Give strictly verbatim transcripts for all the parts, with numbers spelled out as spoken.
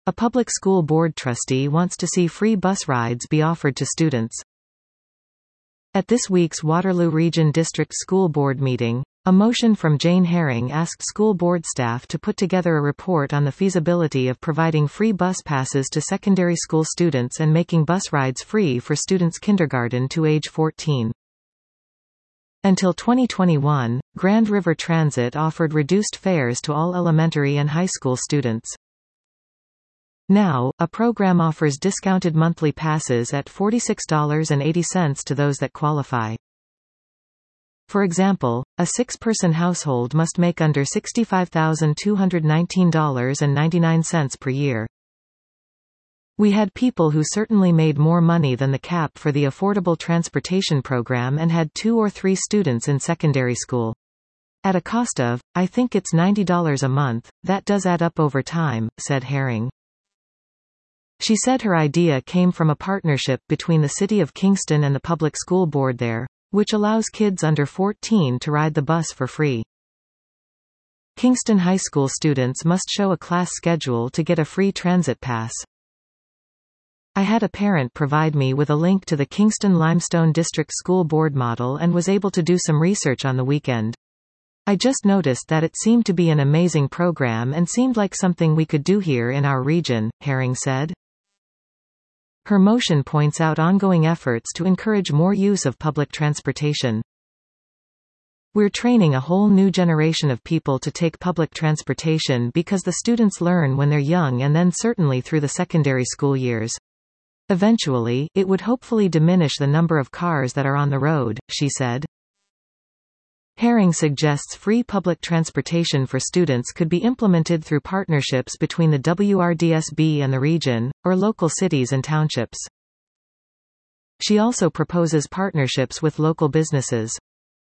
A public school board trustee wants to see free bus rides be offered to students. At this week's Waterloo Region District School Board meeting, a motion from Jane Herring asked school board staff to put together a report on the feasibility of providing free bus passes to secondary school students and making bus rides free for students kindergarten to age fourteen. Until twenty twenty-one, Grand River Transit offered reduced fares to all elementary and high school students. Now, a program offers discounted monthly passes at forty-six dollars and eighty cents to those that qualify. For example, a six-person household must make under sixty-five thousand two hundred nineteen dollars and ninety-nine cents per year. We had people who certainly made more money than the cap for the Affordable Transportation Program and had two or three students in secondary school. At a cost of, I think it's ninety dollars a month, that does add up over time, said Herring. She said her idea came from a partnership between the City of Kingston and the Public School Board there, which allows kids under fourteen to ride the bus for free. Kingston High School students must show a class schedule to get a free transit pass. I had a parent provide me with a link to the Kingston Limestone District School Board model and was able to do some research on the weekend. I just noticed that it seemed to be an amazing program and seemed like something we could do here in our region, Herring said. Her motion points out ongoing efforts to encourage more use of public transportation. We're training a whole new generation of people to take public transportation because the students learn when they're young and then certainly through the secondary school years. Eventually, it would hopefully diminish the number of cars that are on the road, she said. Herring suggests free public transportation for students could be implemented through partnerships between the W R D S B and the region, or local cities and townships. She also proposes partnerships with local businesses.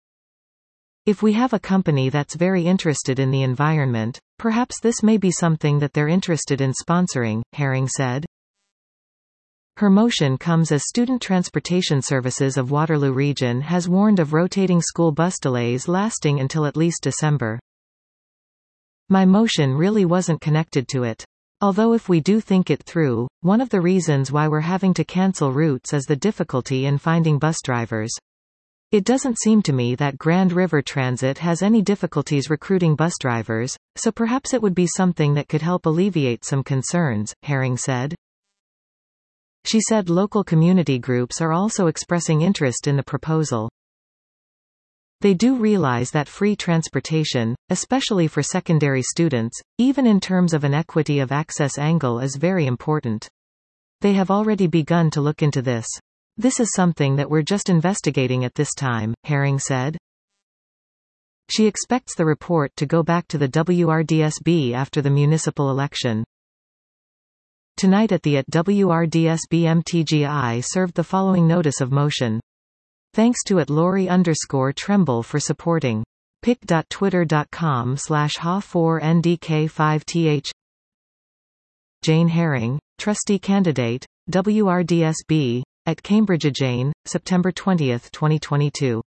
If we have a company that's very interested in the environment, perhaps this may be something that they're interested in sponsoring, Herring said. Her motion comes as Student Transportation Services of Waterloo Region has warned of rotating school bus delays lasting until at least December. My motion really wasn't connected to it. Although if we do think it through, one of the reasons why we're having to cancel routes is the difficulty in finding bus drivers. It doesn't seem to me that Grand River Transit has any difficulties recruiting bus drivers, so perhaps it would be something that could help alleviate some concerns, Herring said. She said local community groups are also expressing interest in the proposal. They do realize that free transportation, especially for secondary students, even in terms of an equity of access angle, is very important. They have already begun to look into this. This is something that we're just investigating at this time, Herring said. She expects the report to go back to the W R D S B after the municipal election. Tonight at the at W R D S B M T G I served the following notice of motion. Thanks to at Lori underscore Tremble for supporting. pic.twitter.com slash ha4ndk5th Jane Herring, Trustee Candidate, W R D S B, at Cambridge. Jane, September twentieth, twenty twenty-two.